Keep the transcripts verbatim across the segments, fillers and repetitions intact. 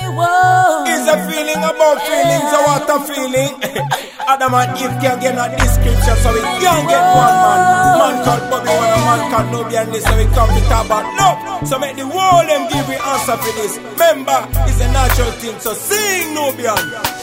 Is a feeling about feelings or what a feeling? Adam and Eve can get a description, so we can't get one man. Man called Bobby, one a man called Nubian, this so we come to talk about love. So make the world them give me answer for this. Remember, it's a natural thing, so sing Nubian.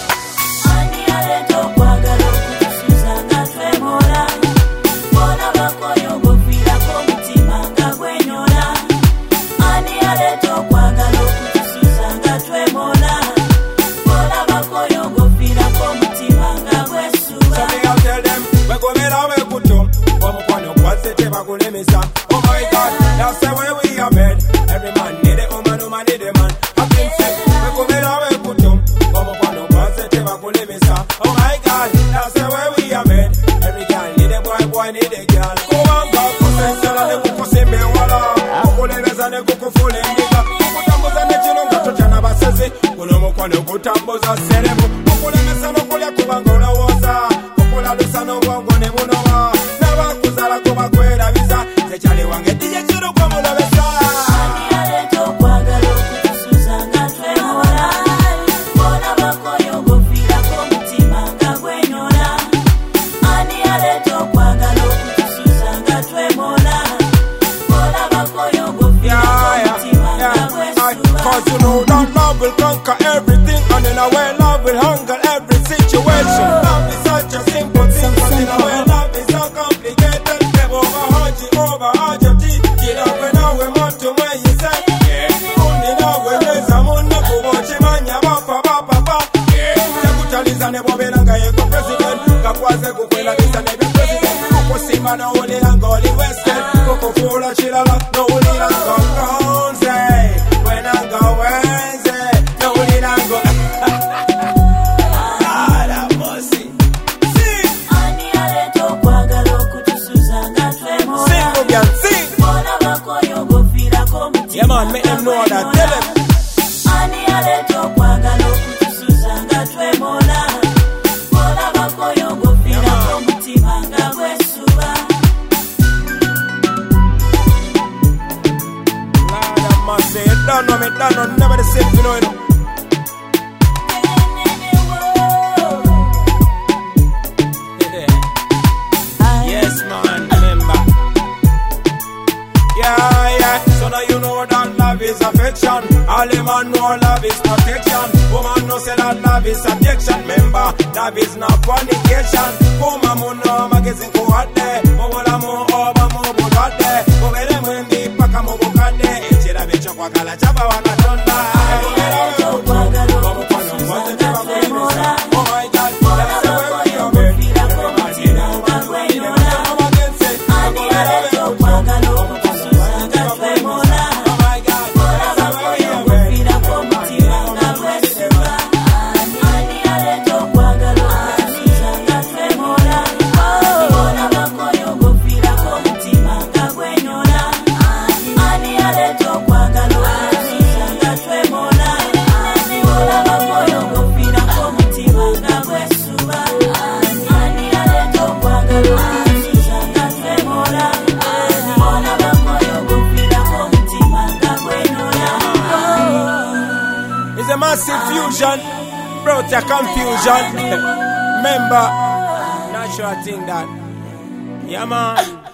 Oh my God, that's the way we are made. Every man need a woman, woman need a man. I've been sick, we come in our way, put them. Come up on the bus, they take a good living, sir. Oh my God, that's the way we are made. Every girl need a boy, boy need a girl. Go on, go, go, send, send, and they go, send me, wala. Go, leves, and they go, full in the car. Go, tambos, and they chill, and go, chana, basese. Go, no more, go, tambos, and serebo. Go, leves, and go, ya, go, go, la, waza. Go, la, luz, and go, go, ne, no, ma. Never, go, zara, go, ma, kwera, visa. Chale wange dije churu kwa mula besa. Ani aleto kwa galo kutusuza nga twemola. Bona bako yongo fila komutima nga gwenyola. Ani aleto kwa galo kutusuza nga twemola. Bona bako yongo fila komutima nga gwenyola. Cause you know that love will conquer everything, and in a way love will hunger every situation. Love is such a simple thing, but in a way love is so complicated. Never overheard you over. No only and golly western, Coco Fola Chilala, no only and go Gonze. When I go Wednesday, no only and go. God have mercy. Sing. Ani aleto kwagalo kutusuzanga twemo. Sing, Nubian, sing. Bona bako yogo fila komutima. Yeah man, make them know that. Tell them. Ani aleto kwagalo kutusuzanga twemo. Bona bako yogo fila komutima nga wesu. Say it done, no, me done, no, never the same, you know, you know. Yes, man, remember. Yeah, yeah, so now you know that love is affection. All the man know love is protection. Woman know say that love is subjection. Remember, love is not fornication. Kuma muno magazine ko hade. Mobola mo oba mo bodade. Mobele mwendi paka mo bokade. Echira becho kwa kala chaba wakatonda. Oh my God, that's the way we are made. Everybody know that way. You never know what they say. Oh my God, that's the way we are made. Massive fusion, brought a confusion. Remember, natural thing that, yeah man.